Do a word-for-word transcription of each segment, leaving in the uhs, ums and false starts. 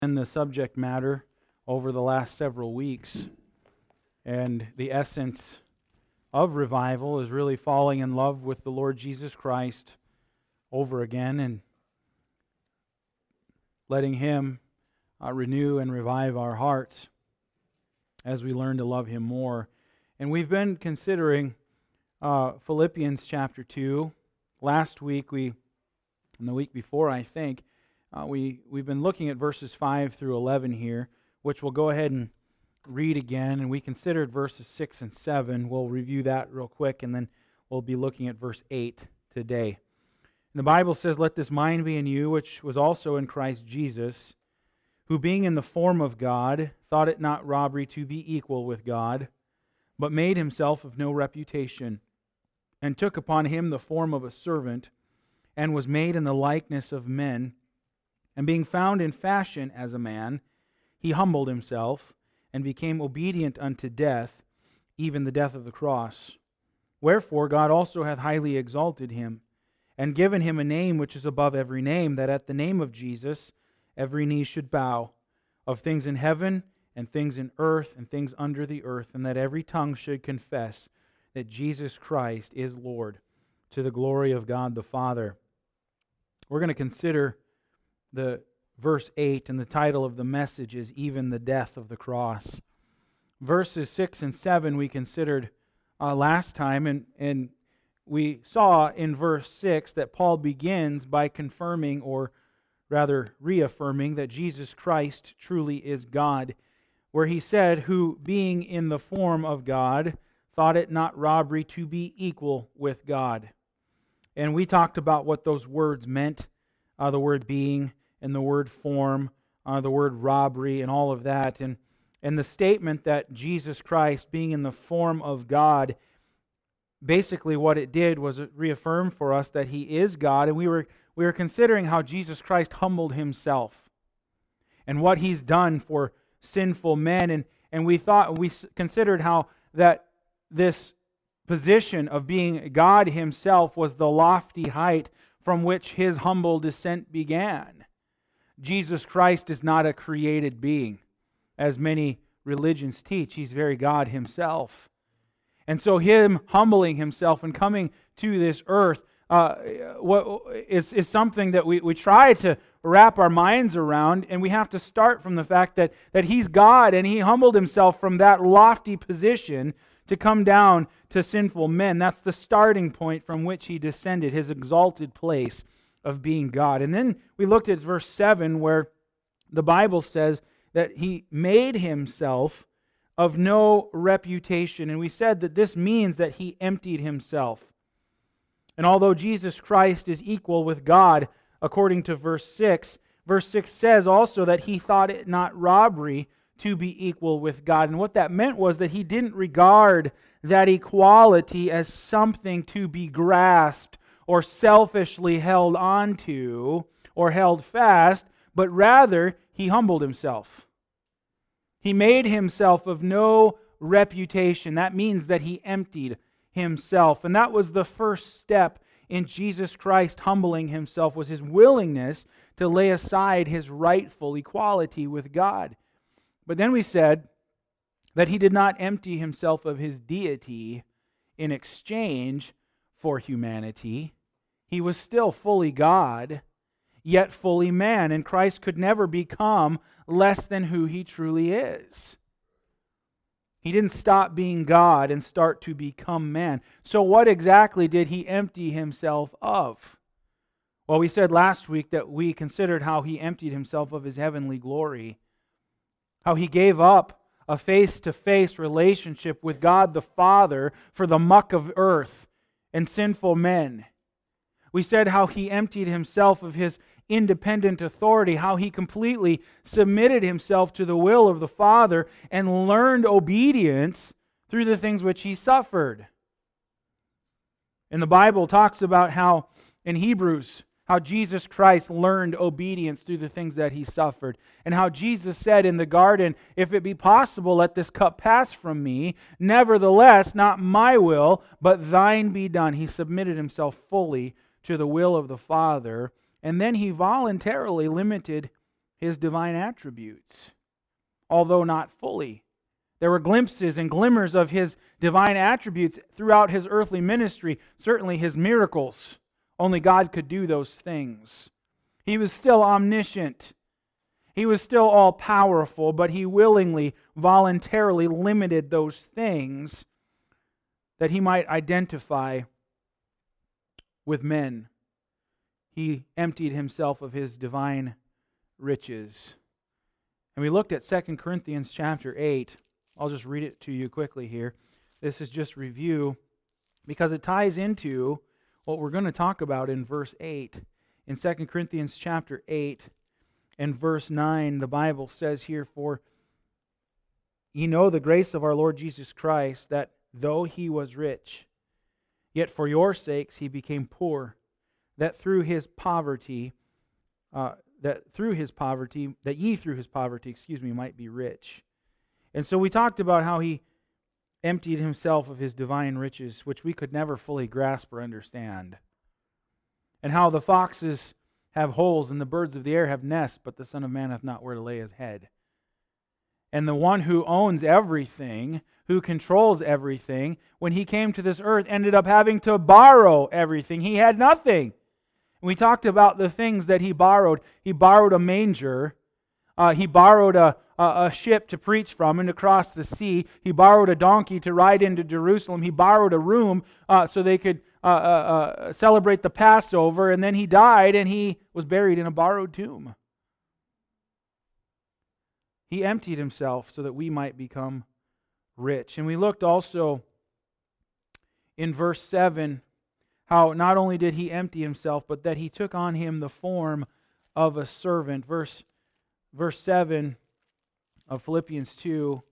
and the subject matter over the last several weeks. And the essence of revival is really falling in love with the Lord Jesus Christ over again and letting Him uh, renew and revive our hearts as we learn to love Him more. And we've been considering uh, Philippians chapter two. Last week, we, and the week before, I think, uh, we, we've been looking at verses five through eleven here, which we'll go ahead and read again. And we considered verses six and seven. We'll review that real quick, and then we'll be looking at verse eight today. And the Bible says, "Let this mind be in you, which was also in Christ Jesus, who being in the form of God, thought it not robbery to be equal with God, but made himself of no reputation, and took upon him the form of a servant, and was made in the likeness of men. And being found in fashion as a man, he humbled himself, and became obedient unto death, even the death of the cross. Wherefore God also hath highly exalted him, and given him a name which is above every name, that at the name of Jesus every knee should bow, of things in heaven, and things in earth, and things under the earth, and that every tongue should confess that Jesus Christ is Lord, to the glory of God the Father." We're going to consider the verse eight, and the title of the message is "Even the Death of the Cross." Verses six and seven we considered uh, last time, and, and we saw in verse six that Paul begins by confirming, or rather reaffirming, that Jesus Christ truly is God, where he said, "Who being in the form of God, thought it not robbery to be equal with God." And we talked about what those words meant, uh, the word being and the word form, uh, the word robbery and all of that. And, and the statement that Jesus Christ being in the form of God, basically what it did was it reaffirmed for us that He is God. And we were, we were considering how Jesus Christ humbled Himself and what He's done for sinful men. And, and we thought, we considered how that this position of being God Himself was the lofty height from which His humble descent began. Jesus Christ is not a created being, as many religions teach. He's very God Himself. And so Him humbling Himself and coming to this earth uh, what is, is something that we, we try to wrap our minds around, and we have to start from the fact that, that He's God, and He humbled Himself from that lofty position to come down to sinful men. That's the starting point from which He descended, His exalted place of being God. And then we looked at verse seven, where the Bible says that He made Himself of no reputation. And we said that this means that He emptied Himself. And although Jesus Christ is equal with God, according to verse six, verse six says also that He thought it not robbery to be equal with God. And what that meant was that He didn't regard that equality as something to be grasped or selfishly held onto or held fast, but rather He humbled Himself. He made Himself of no reputation. That means that He emptied Himself. And that was the first step in Jesus Christ humbling Himself, was His willingness to lay aside His rightful equality with God. But then we said that He did not empty Himself of His deity in exchange for humanity. He was still fully God, yet fully man, and Christ could never become less than who He truly is. He didn't stop being God and start to become man. So what exactly did He empty Himself of? Well, we said last week that we considered how He emptied Himself of His heavenly glory, how He gave up a face-to-face relationship with God the Father for the muck of earth and sinful men. We said how He emptied Himself of His independent authority, how He completely submitted Himself to the will of the Father and learned obedience through the things which He suffered. And the Bible talks about how, in Hebrews, how Jesus Christ learned obedience through the things that He suffered. And how Jesus said in the garden, "If it be possible, let this cup pass from me. Nevertheless, not my will, but thine be done." He submitted Himself fully to the will of the Father. And then He voluntarily limited His divine attributes, although not fully. There were glimpses and glimmers of His divine attributes throughout His earthly ministry, certainly His miracles. Only God could do those things. He was still omniscient. He was still all-powerful, but He willingly, voluntarily limited those things that He might identify with men. He emptied Himself of His divine riches. And we looked at Second Corinthians chapter eight. I'll just read it to you quickly here. This is just review because it ties into what we're going to talk about in verse eight. In Second Corinthians chapter eight and verse nine, the Bible says here, "For ye know the grace of our Lord Jesus Christ, that though He was rich, yet for your sakes He became poor, that through His poverty, uh, that through His poverty, that ye through His poverty, excuse me, might be rich." And so we talked about how He emptied Himself of His divine riches, which we could never fully grasp or understand. And how the foxes have holes and the birds of the air have nests, but the Son of Man hath not where to lay His head. And the one who owns everything, who controls everything, when He came to this earth, ended up having to borrow everything. He had nothing. And we talked about the things that He borrowed. He borrowed a manger. Uh, he borrowed a, a, a ship to preach from and to cross the sea. He borrowed a donkey to ride into Jerusalem. He borrowed a room uh, so they could uh, uh, uh, celebrate the Passover. And then He died and He was buried in a borrowed tomb. He emptied Himself so that we might become rich. And we looked also in verse seven how not only did He empty Himself, but that He took on Him the form of a servant. Verse, verse seven of Philippians two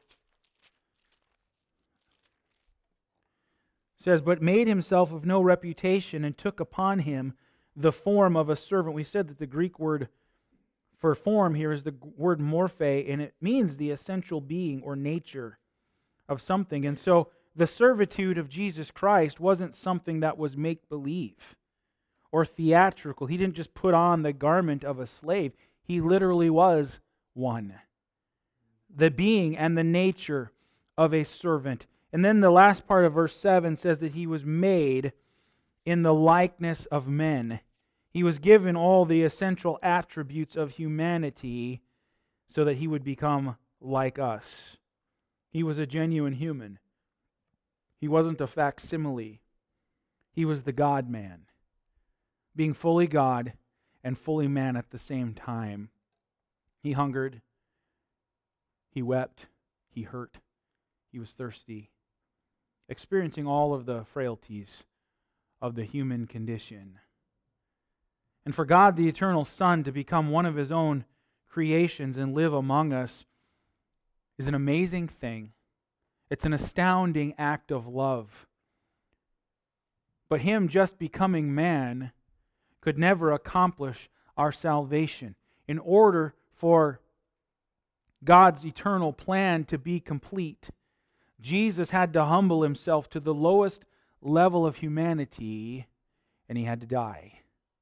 says, "But made Himself of no reputation, and took upon Him the form of a servant." We said that the Greek word for form here is the word morphe, and it means the essential being or nature of something. And so the servitude of Jesus Christ wasn't something that was make-believe or theatrical. He didn't just put on the garment of a slave. He literally was one. The being and the nature of a servant. And then the last part of verse seven says that He was made in the likeness of men. He was given all the essential attributes of humanity so that He would become like us. He was a genuine human. He wasn't a facsimile. He was the God-man, being fully God and fully man at the same time. He hungered. He wept. He hurt. He was thirsty, experiencing all of the frailties of the human condition. And for God, the eternal Son, to become one of His own creations and live among us is an amazing thing. It's an astounding act of love. But Him just becoming man could never accomplish our salvation. In order for God's eternal plan to be complete, Jesus had to humble Himself to the lowest level of humanity, and He had to die.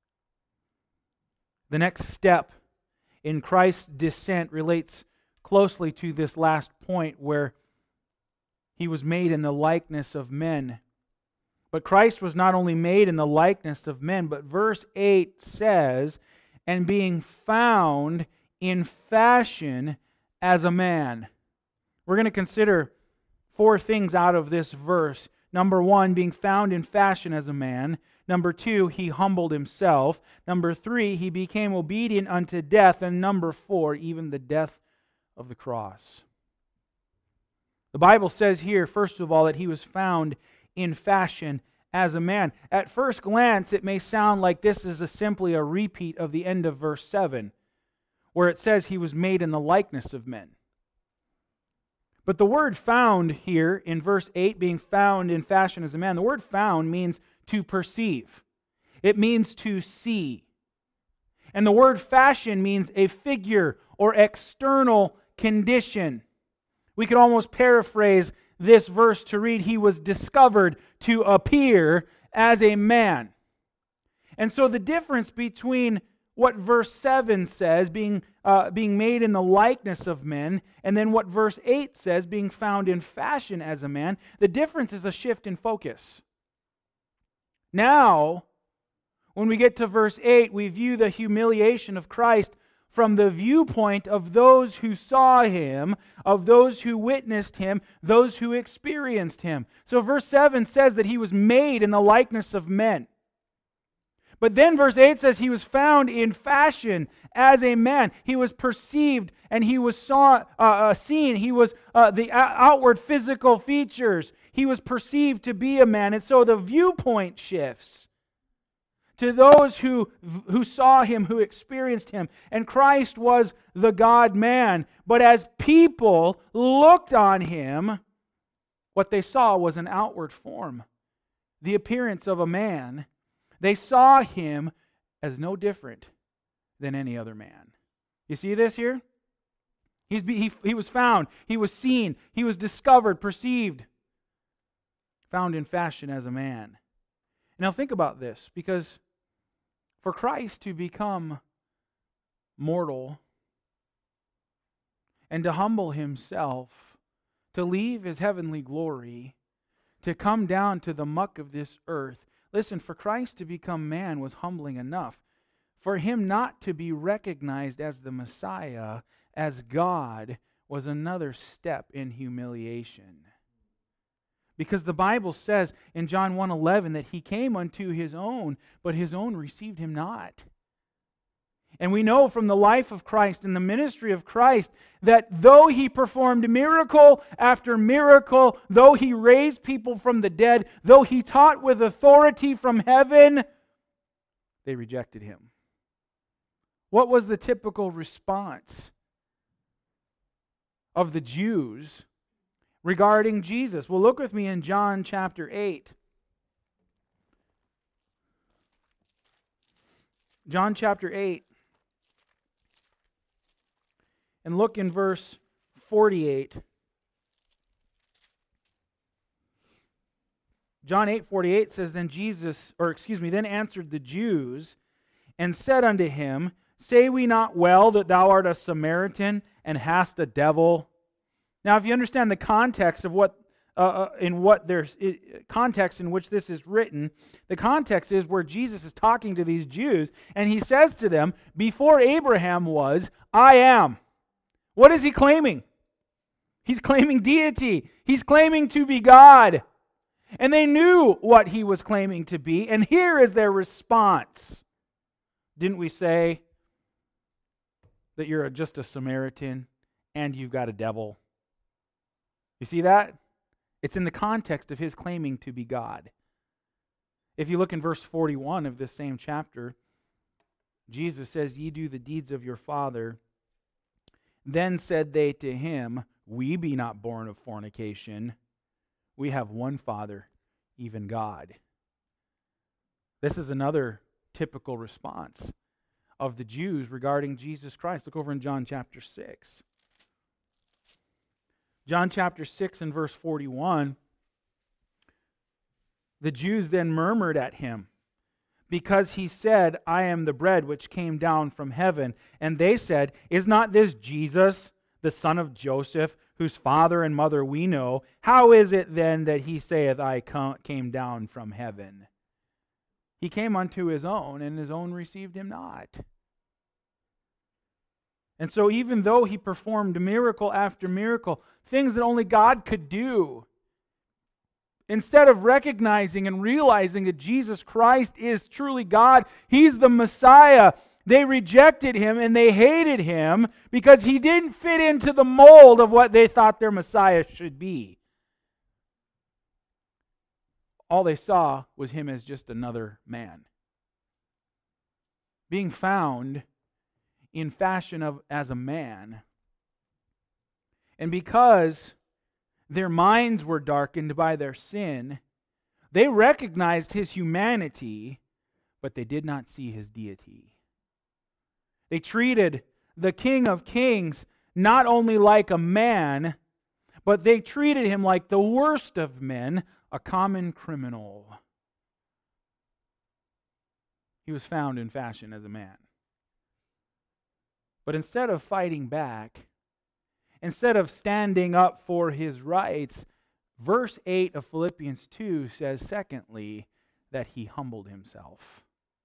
The next step in Christ's descent relates closely to this last point where He was made in the likeness of men. But Christ was not only made in the likeness of men, but verse eight says, "And being found in fashion as a man." We're going to consider four things out of this verse. Number one, being found in fashion as a man. Number two, He humbled Himself. Number three, He became obedient unto death. And number four, even the death of the cross. The Bible says here, first of all, that He was found in fashion as a man. At first glance, it may sound like this is a simply a repeat of the end of verse seven, where it says He was made in the likeness of men. But the word found here in verse eight, being found in fashion as a man, the word found means to perceive. It means to see. And the word fashion means a figure or external condition. We could almost paraphrase this verse to read, He was discovered to appear as a man. And so the difference between what verse seven says, being, uh, being made in the likeness of men, and then what verse eight says, being found in fashion as a man, the difference is a shift in focus. Now, when we get to verse eight, we view the humiliation of Christ from the viewpoint of those who saw Him, of those who witnessed Him, those who experienced Him. So verse seven says that He was made in the likeness of men. But then verse eight says He was found in fashion as a man. He was perceived and He was saw, uh, seen. He was uh, the outward physical features. He was perceived to be a man. And so the viewpoint shifts to those who, who saw Him, who experienced Him. And Christ was the God-man. But as people looked on Him, what they saw was an outward form, the appearance of a man. They saw Him as no different than any other man. You see this here? He's, he, he was found, He was seen, He was discovered, perceived, found in fashion as a man. Now think about this, because for Christ to become mortal and to humble Himself, to leave His heavenly glory, to come down to the muck of this earth, listen, for Christ to become man was humbling enough. For Him not to be recognized as the Messiah, as God, was another step in humiliation. Because the Bible says in John one eleven that He came unto His own, but His own received Him not. And we know from the life of Christ and the ministry of Christ that though He performed miracle after miracle, though He raised people from the dead, though He taught with authority from heaven, they rejected Him. What was the typical response of the Jews regarding Jesus? Well, look with me in John chapter eight. John chapter eight. And look in verse forty-eight. John eight forty-eight says, Then Jesus, or excuse me, then answered the Jews and said unto Him, Say we not well that Thou art a Samaritan and hast a devil? Now, if you understand the context of what, uh, in what there's context in which this is written, the context is where Jesus is talking to these Jews, and He says to them, Before Abraham was, I am. What is He claiming? He's claiming deity. He's claiming to be God. And they knew what He was claiming to be, and here is their response. Didn't we say that you're just a Samaritan and you've got a devil? You see that? It's in the context of His claiming to be God. If you look in verse forty-one of this same chapter, Jesus says, Ye do the deeds of your father. Then said they to Him, We be not born of fornication. We have one Father, even God. This is another typical response of the Jews regarding Jesus Christ. Look over in John chapter six. John chapter six and verse forty-one. The Jews then murmured at Him, because He said, I am the bread which came down from heaven. And they said, Is not this Jesus, the son of Joseph, whose father and mother we know? How is it then that He saith, I came down from heaven? He came unto His own, and His own received Him not. And so even though He performed miracle after miracle, things that only God could do, instead of recognizing and realizing that Jesus Christ is truly God, He's the Messiah, they rejected Him and they hated Him because He didn't fit into the mold of what they thought their Messiah should be. All they saw was Him as just another man, being found in fashion of as a man. And because their minds were darkened by their sin, they recognized His humanity, but they did not see His deity. They treated the King of Kings not only like a man, but they treated Him like the worst of men, a common criminal. He was found in fashion as a man. But instead of fighting back, instead of standing up for his rights, verse eight of Philippians two says, secondly, that he humbled himself.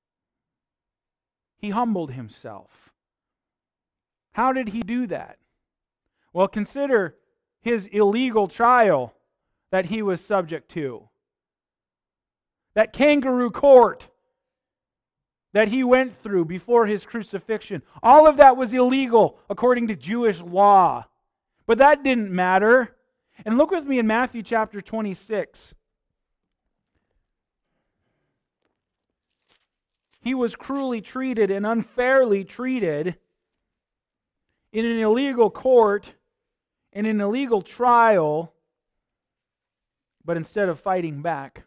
He humbled himself. How did he do that? Well, consider his illegal trial that he was subject to. That kangaroo court that he went through before his crucifixion. All of that was illegal according to Jewish law. But that didn't matter. And look with me in Matthew chapter twenty-six. He was cruelly treated and unfairly treated in an illegal court, in an illegal trial, but instead of fighting back,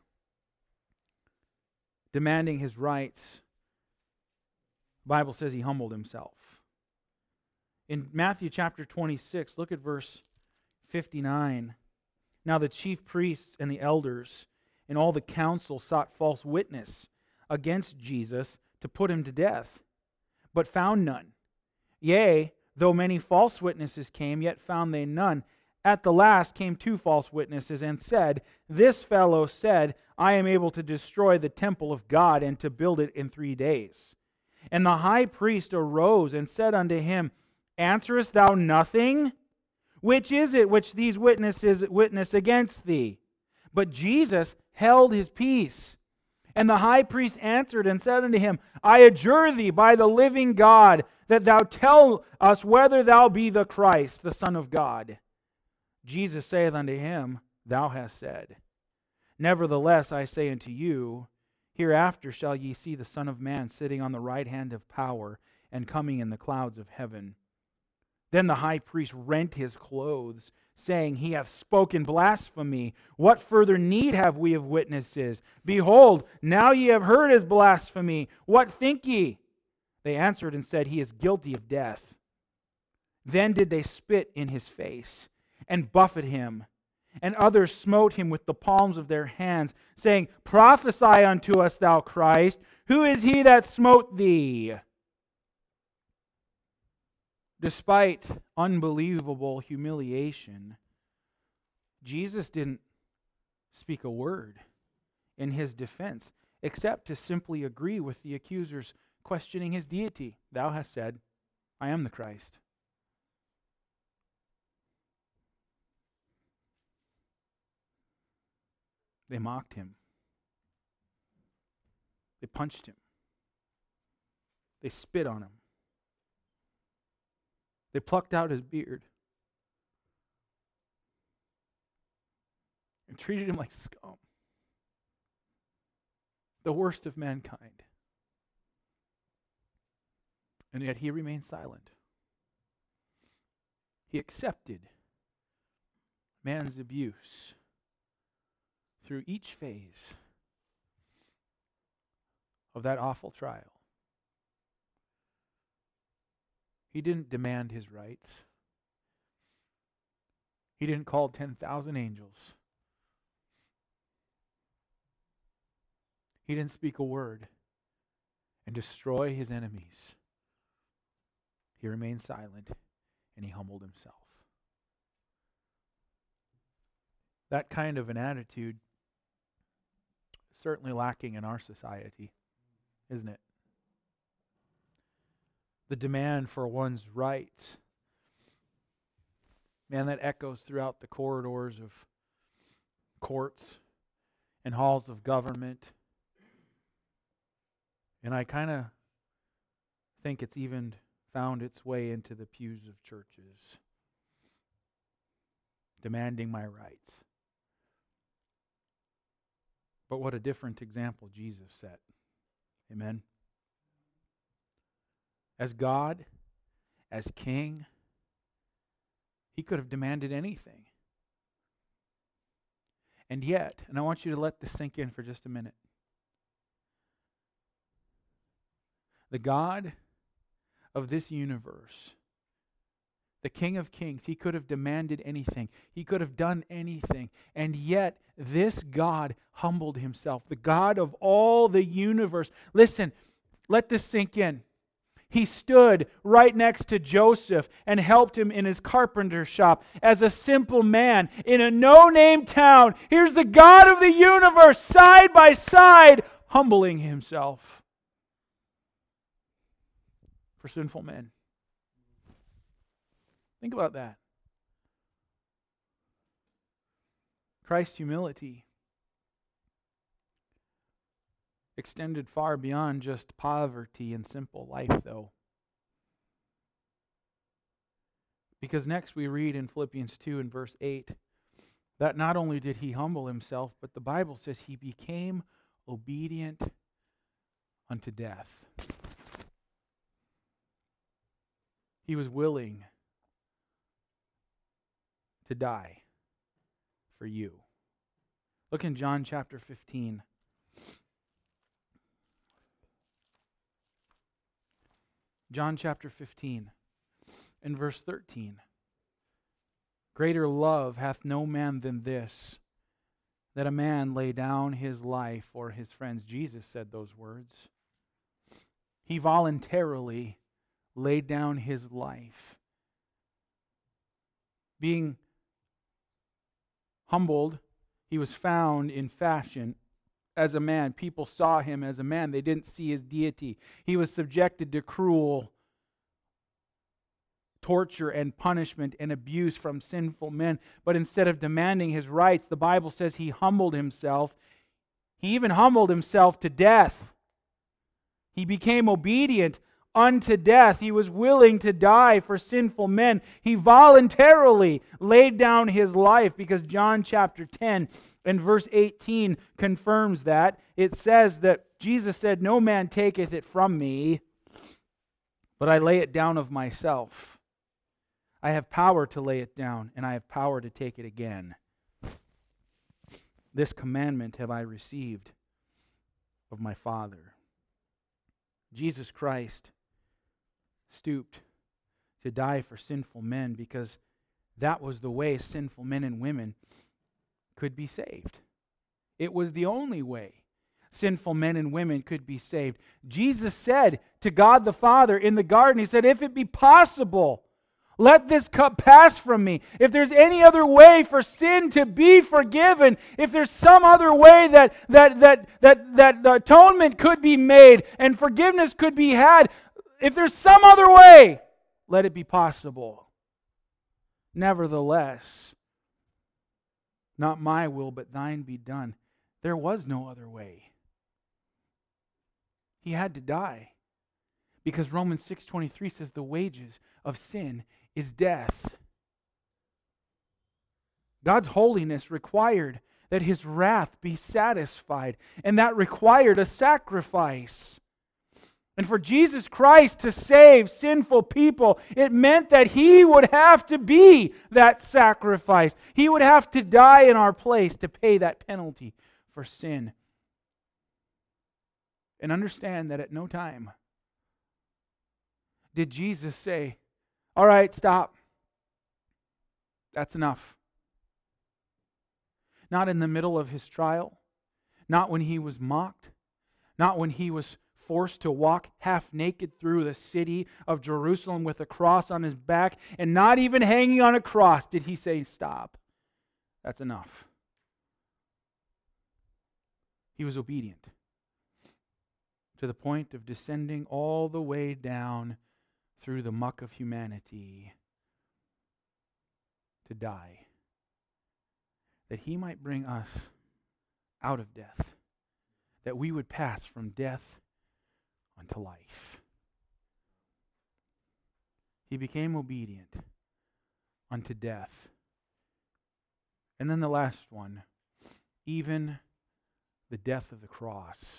demanding his rights, the Bible says he humbled himself. In Matthew chapter twenty-six, look at verse fifty-nine. Now the chief priests and the elders and all the council sought false witness against Jesus to put him to death, but found none. Yea, though many false witnesses came, yet found they none. At the last came two false witnesses and said, This fellow said, I am able to destroy the temple of God and to build it in three days. And the high priest arose and said unto him, Answerest thou nothing? Which is it which these witnesses witness against thee? But Jesus held his peace. And the high priest answered and said unto him, I adjure thee by the living God, that thou tell us whether thou be the Christ, the Son of God. Jesus saith unto him, Thou hast said. Nevertheless, I say unto you, hereafter shall ye see the Son of Man sitting on the right hand of power, and coming in the clouds of heaven. Then the high priest rent his clothes, saying, He hath spoken blasphemy. What further need have we of witnesses? Behold, now ye have heard his blasphemy. What think ye? They answered and said, He is guilty of death. Then did they spit in his face, and buffet him. And others smote him with the palms of their hands, saying, Prophesy unto us, thou Christ. Who is he that smote thee? Despite unbelievable humiliation, Jesus didn't speak a word in his defense, except to simply agree with the accusers questioning his deity. Thou hast said, I am the Christ. They mocked him. They punched him. They spit on him. They plucked out his beard and treated him like scum. The worst of mankind. And yet he remained silent. He accepted man's abuse through each phase of that awful trial. He didn't demand his rights. He didn't call ten thousand angels. He didn't speak a word and destroy his enemies. He remained silent and he humbled himself. That kind of an attitude is certainly lacking in our society, isn't it? The demand for one's rights. Man, that echoes throughout the corridors of courts and halls of government. And I kind of think it's even found its way into the pews of churches, demanding my rights. But what a different example Jesus set. Amen. As God, as King, he could have demanded anything. And yet, and I want you to let this sink in for just a minute. The God of this universe, the King of Kings, he could have demanded anything. He could have done anything. And yet, this God humbled himself. The God of all the universe. Listen, let this sink in. He stood right next to Joseph and helped him in his carpenter shop as a simple man in a no-name town. Here's the God of the universe side by side, humbling himself for sinful men. Think about that. Christ's humility extended far beyond just poverty and simple life, though. Because next we read in Philippians two and verse eight that not only did he humble himself, but the Bible says he became obedient unto death. He was willing to die for you. Look in John chapter fifteen. John chapter fifteen and verse thirteen. Greater love hath no man than this, that a man lay down his life for his friends. Jesus said those words. He voluntarily laid down his life. Being humbled, he was found in fashion as a man. People saw him as a man. They didn't see his deity. He was subjected to cruel torture and punishment and abuse from sinful men. But instead of demanding his rights, the Bible says he humbled himself. He even humbled himself to death. He became obedient unto death. He was willing to die for sinful men. He voluntarily laid down his life, because John chapter ten and verse eighteen confirms that. It says that Jesus said, "No man taketh it from me, but I lay it down of myself. I have power to lay it down, and I have power to take it again. This commandment have I received of my Father." Jesus Christ stooped to die for sinful men because that was the way sinful men and women could be saved. It was the only way sinful men and women could be saved. Jesus said to God the Father in the garden, He said, "If it be possible, let this cup pass from me. If there's any other way for sin to be forgiven, if there's some other way that that that that that the atonement could be made and forgiveness could be had, if there's some other way, let it be possible. Nevertheless, not my will, but thine be done." There was no other way. He had to die. Because Romans six twenty-three says the wages of sin is death. God's holiness required that His wrath be satisfied, and that required a sacrifice. And for Jesus Christ to save sinful people, it meant that He would have to be that sacrifice. He would have to die in our place to pay that penalty for sin. And understand that at no time did Jesus say, "All right, stop. That's enough." Not in the middle of His trial, not when He was mocked, not when He was forced to walk half naked through the city of Jerusalem with a cross on His back, and not even hanging on a cross did He say, "Stop. That's enough." He was obedient to the point of descending all the way down through the muck of humanity to die, that He might bring us out of death, that we would pass from death unto life. He became obedient unto death. And then the last one, even the death of the cross.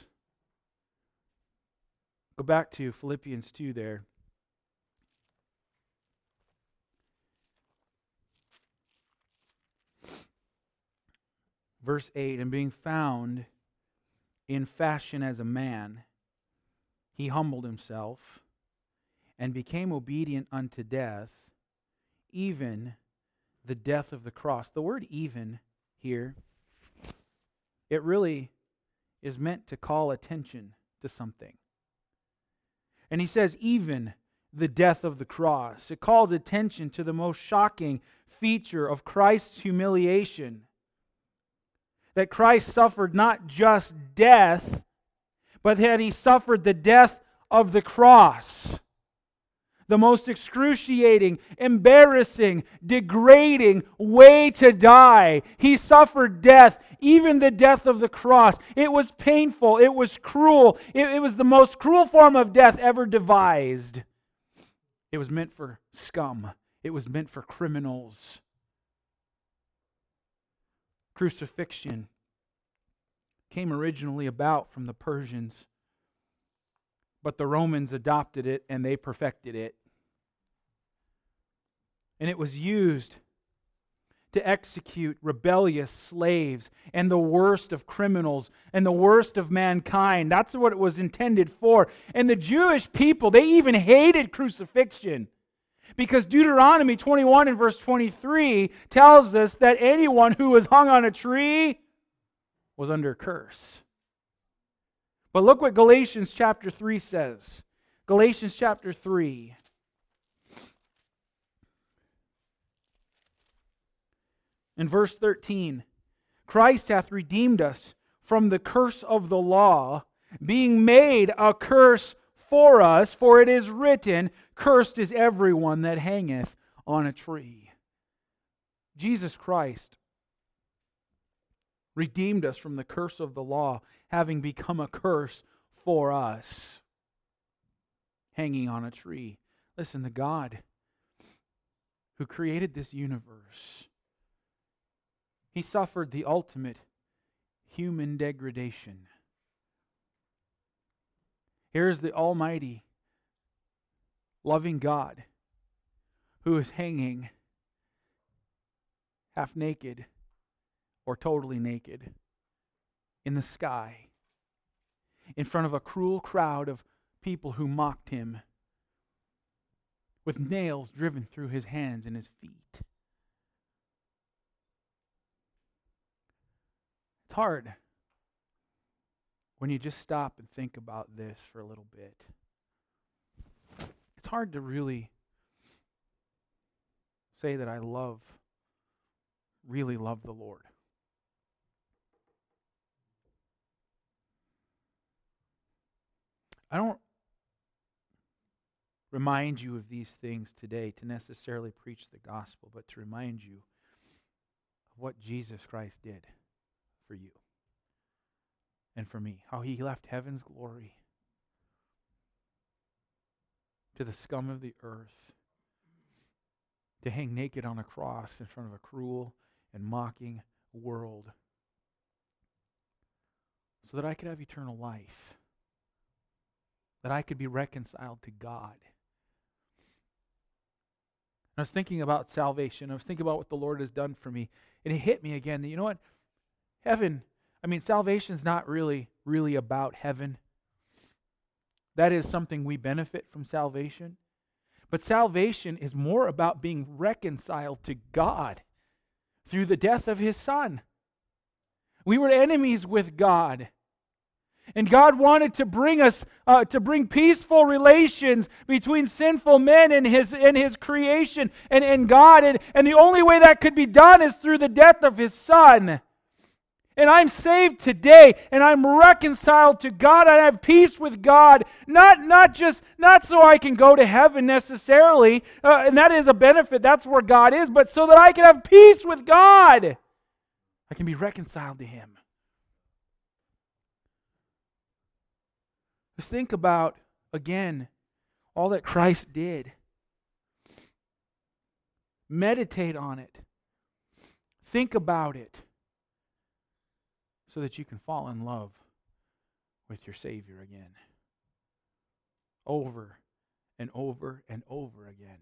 Go back to Philippians two there. Verse eight, "And being found in fashion as a man, He humbled Himself and became obedient unto death, even the death of the cross." The word "even" here, it really is meant to call attention to something. And he says, even the death of the cross. It calls attention to the most shocking feature of Christ's humiliation. That Christ suffered not just death, but that He suffered the death of the cross. The most excruciating, embarrassing, degrading way to die. He suffered death, even the death of the cross. It was painful. It was cruel. It, it was the most cruel form of death ever devised. It was meant for scum. It was meant for criminals. Crucifixion came originally about from the Persians, but the Romans adopted it and they perfected it. And it was used to execute rebellious slaves and the worst of criminals and the worst of mankind. That's what it was intended for. And the Jewish people, they even hated crucifixion. Because Deuteronomy twenty-one and verse twenty-three tells us that anyone who was hung on a tree was under curse. But look what Galatians chapter three says. Galatians chapter three. In verse thirteen, Christ hath redeemed us from the curse of the law, being made a curse for us, for it is written, cursed is everyone that hangeth on a tree. Jesus Christ redeemed us from the curse of the law, having become a curse for us, hanging on a tree. Listen, the God who created this universe, He suffered the ultimate human degradation. Here's the almighty, loving God who is hanging half naked or totally naked in the sky in front of a cruel crowd of people who mocked Him with nails driven through His hands and His feet. It's hard when you just stop and think about this for a little bit. It's hard to really say that I love, really love the Lord. I don't remind you of these things today to necessarily preach the gospel, but to remind you of what Jesus Christ did for you and for me. How He left heaven's glory to the scum of the earth to hang naked on a cross in front of a cruel and mocking world so that I could have eternal life, that I could be reconciled to God. I was thinking about salvation. I was thinking about what the Lord has done for me. And it hit me again that, you know what? Heaven, I mean, salvation is not really, really about heaven. That is something we benefit from salvation. But salvation is more about being reconciled to God through the death of His Son. We were enemies with God. And God wanted to bring us, uh, to bring peaceful relations between sinful men and His and His creation and, and God. And, and the only way that could be done is through the death of His Son. And I'm saved today, and I'm reconciled to God. I have peace with God, not, not just, not so I can go to heaven necessarily, uh, and that is a benefit, that's where God is, but so that I can have peace with God. I can be reconciled to Him. Just think about, again, all that Christ did. Meditate on it. Think about it. So that you can fall in love with your Savior again. Over and over and over again.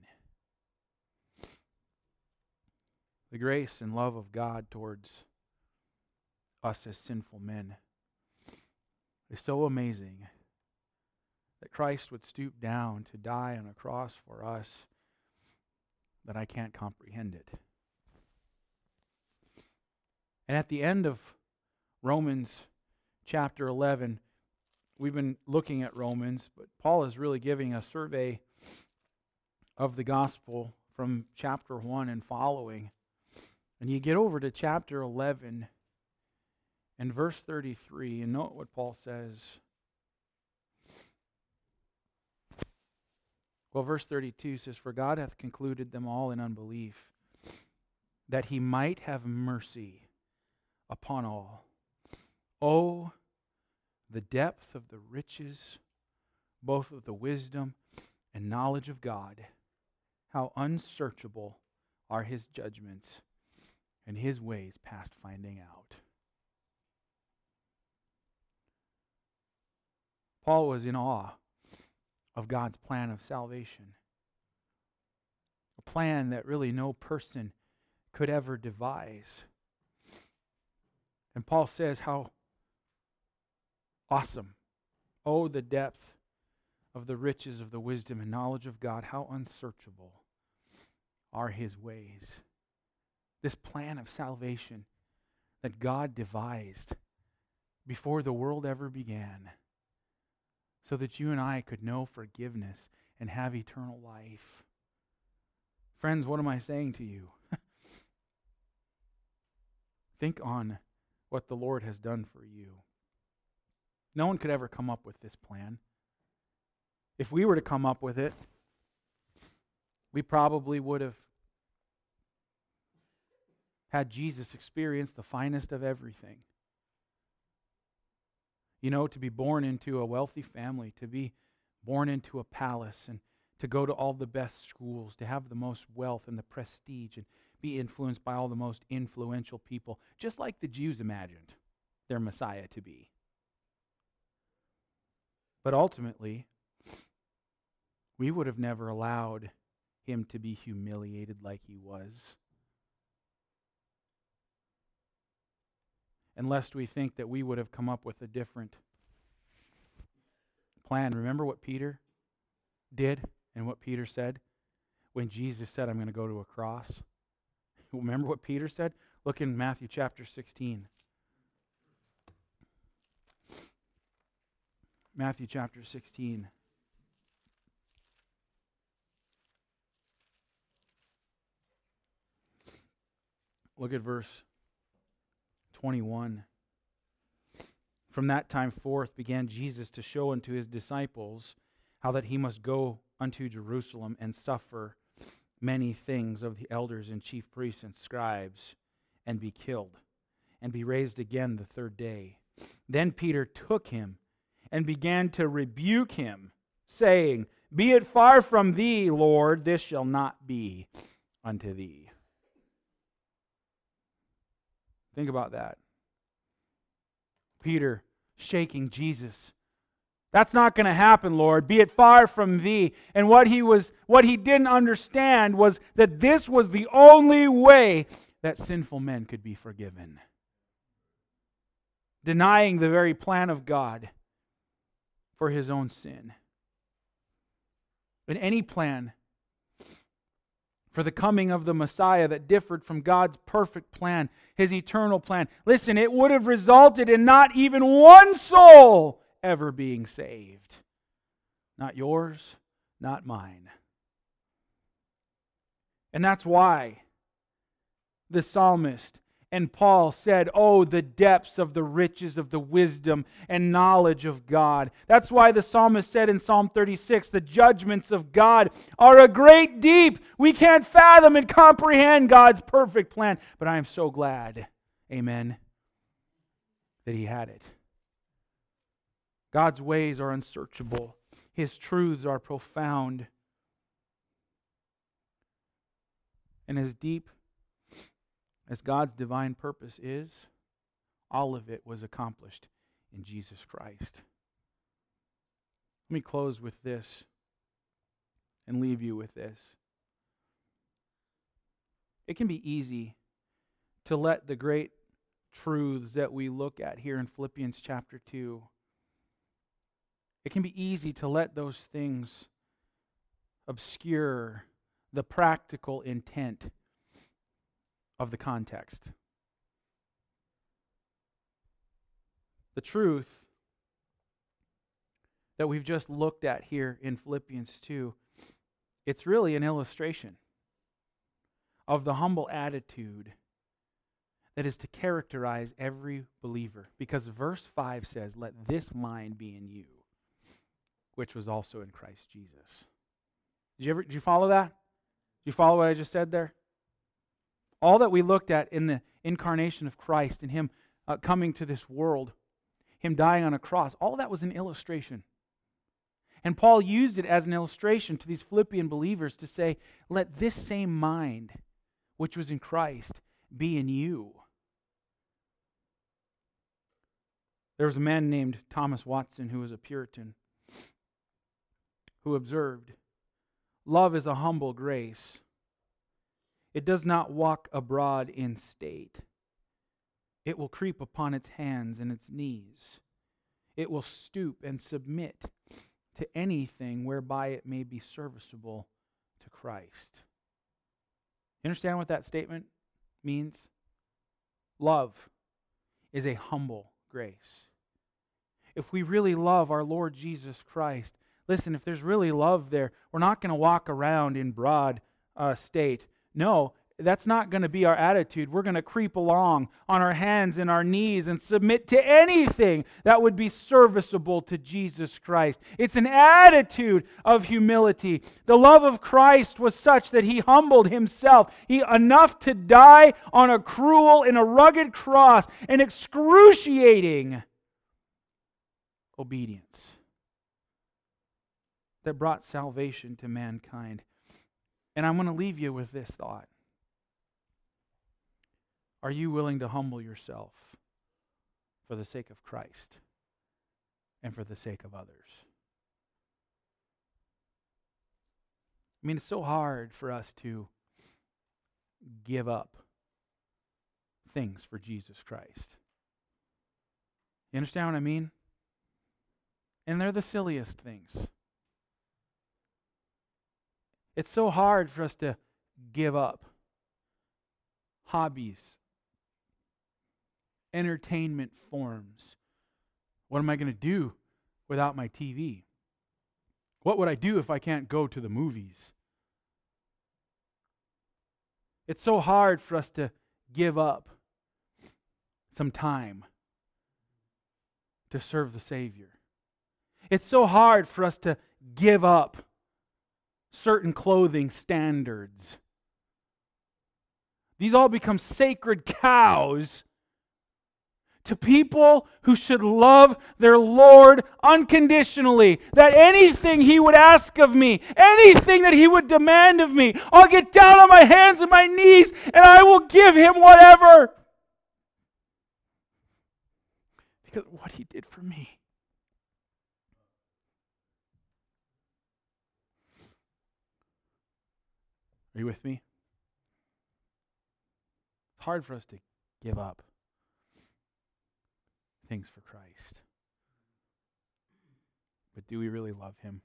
The grace and love of God towards us as sinful men is so amazing that Christ would stoop down to die on a cross for us that I can't comprehend it. And at the end of Romans chapter eleven, we've been looking at Romans, but Paul is really giving a survey of the gospel from chapter one and following. And you get over to chapter eleven and verse thirty-three, and note what Paul says. Well, verse thirty-two says, "For God hath concluded them all in unbelief, that he might have mercy upon all. Oh, the depth of the riches, both of the wisdom and knowledge of God. How unsearchable are his judgments, and his ways past finding out." Paul was in awe of God's plan of salvation. A plan that really no person could ever devise. And Paul says how awesome. Oh, the depth of the riches of the wisdom and knowledge of God. How unsearchable are his ways. This plan of salvation that God devised before the world ever began, so that you and I could know forgiveness and have eternal life. Friends, what am I saying to you? Think on what the Lord has done for you. No one could ever come up with this plan. If we were to come up with it, we probably would have had Jesus experience the finest of everything. You know, to be born into a wealthy family, to be born into a palace, and to go to all the best schools, to have the most wealth and the prestige, and be influenced by all the most influential people, just like the Jews imagined their Messiah to be. But ultimately, we would have never allowed him to be humiliated like he was. Unless we think that we would have come up with a different plan. Remember what Peter did and what Peter said when Jesus said, "I'm going to go to a cross"? Remember what Peter said? Look in Matthew chapter sixteen. Matthew chapter sixteen. Look at verse twenty-one. "From that time forth began Jesus to show unto his disciples how that he must go unto Jerusalem and suffer many things of the elders and chief priests and scribes, and be killed, and be raised again the third day. Then Peter took him and began to rebuke him, saying, Be it far from thee, Lord, this shall not be unto thee." Think about that. Peter shaking Jesus. "That's not going to happen, Lord. Be it far from thee." And what he was, what he didn't understand was that this was the only way that sinful men could be forgiven. Denying the very plan of God for his own sin. And any plan for the coming of the Messiah that differed from God's perfect plan, his eternal plan. Listen, it would have resulted in not even one soul ever being saved. Not yours, not mine. And that's why the psalmist and Paul said, "Oh, the depths of the riches of the wisdom and knowledge of God." That's why the psalmist said in Psalm thirty-six, "The judgments of God are a great deep. We can't fathom and comprehend God's perfect plan." But I am so glad, amen, that he had it. God's ways are unsearchable. His truths are profound. And as deep as God's divine purpose is, all of it was accomplished in Jesus Christ. Let me close with this and leave you with this. It can be easy to let the great truths that we look at here in Philippians chapter two, it can be easy to let those things obscure the practical intent of the context. The truth that we've just looked at here in Philippians two, it's really an illustration of the humble attitude that is to characterize every believer. Because verse five says, "Let this mind be in you, which was also in Christ Jesus." Did you ever did you follow that? Did you follow what I just said there? All that we looked at in the incarnation of Christ and Him uh, coming to this world, Him dying on a cross, all that was an illustration. And Paul used it as an illustration to these Philippian believers to say, let this same mind, which was in Christ, be in you. There was a man named Thomas Watson who was a Puritan who observed, love is a humble grace. It does not walk abroad in state. It will creep upon its hands and its knees. It will stoop and submit to anything whereby it may be serviceable to Christ. You understand what that statement means? Love is a humble grace. If we really love our Lord Jesus Christ, listen, if there's really love there, we're not going to walk around in broad uh, state. No, that's not going to be our attitude. We're going to creep along on our hands and our knees and submit to anything that would be serviceable to Jesus Christ. It's an attitude of humility. The love of Christ was such that He humbled Himself He enough to die on a cruel and a rugged cross, an excruciating obedience that brought salvation to mankind. And I'm going to leave you with this thought. Are you willing to humble yourself for the sake of Christ and for the sake of others? I mean, it's so hard for us to give up things for Jesus Christ. You understand what I mean? And they're the silliest things. It's so hard for us to give up hobbies, entertainment forms. What am I going to do without my T V? What would I do if I can't go to the movies? It's so hard for us to give up some time to serve the Savior. It's so hard for us to give up certain clothing standards. These all become sacred cows to people who should love their Lord unconditionally. That anything He would ask of me, anything that He would demand of me, I'll get down on my hands and my knees and I will give Him whatever. Because of what He did for me. Are you with me? It's hard for us to give up things for Christ. But do we really love Him?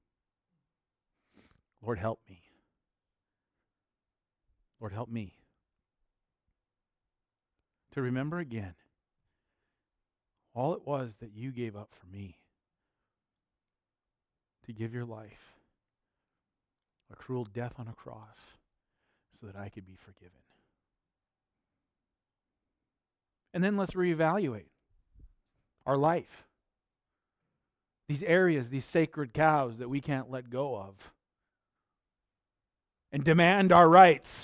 Lord, help me. Lord, help me to remember again all it was that You gave up for me, to give Your life a cruel death on a cross so that I could be forgiven. And then let's reevaluate our life. These areas, these sacred cows that we can't let go of. And demand our rights.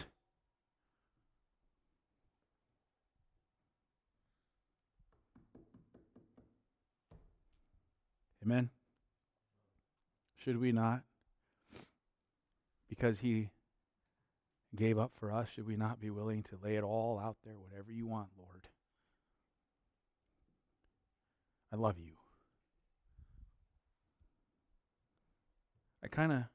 Amen? Should we not? Because He gave up for us, should we not be willing to lay it all out there, whatever You want, Lord? I love You. I kind of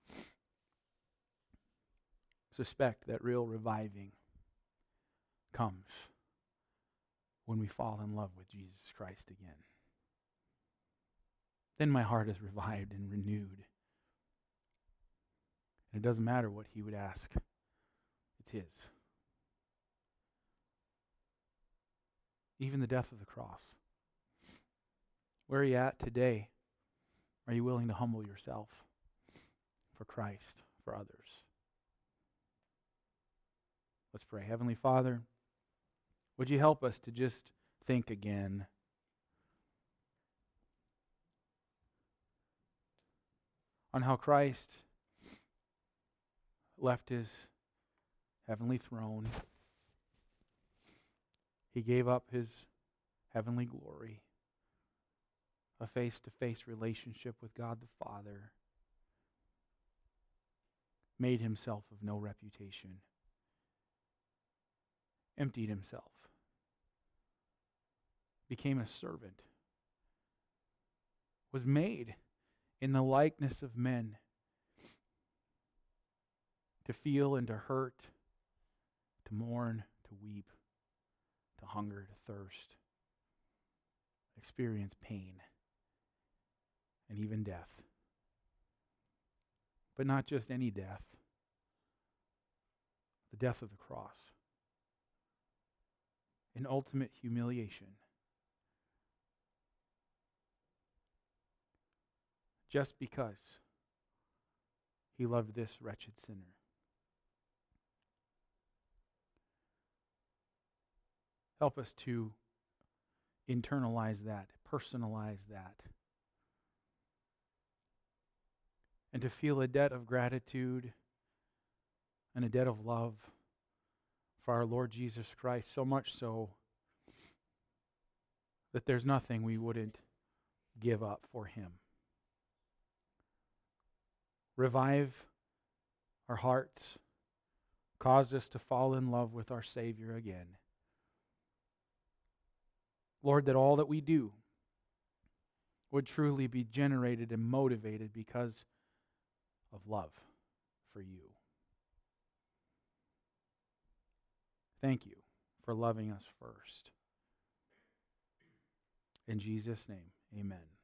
suspect that real reviving comes when we fall in love with Jesus Christ again. Then my heart is revived and renewed. And it doesn't matter what He would ask. It's His. Even the death of the cross. Where are you at today Are you willing to humble yourself for Christ, for others? Let's pray. Heavenly Father, would you help us to just think again on how Christ left his heavenly throne. He gave up his heavenly glory, a face-to-face relationship with God the Father, made himself of no reputation, emptied himself, became a servant, was made in the likeness of men, to feel and to hurt, to mourn, to weep, to hunger, to thirst, experience pain, and even death. But not just any death, the death of the cross, in ultimate humiliation, just because he loved this wretched sinner. Help us to internalize that, personalize that, and to feel a debt of gratitude and a debt of love for our Lord Jesus Christ, so much so that there's nothing we wouldn't give up for him. Revive our hearts, cause us to fall in love with our Savior again. Lord, that all that we do would truly be generated and motivated because of love for you. Thank you for loving us first. In Jesus' name, amen.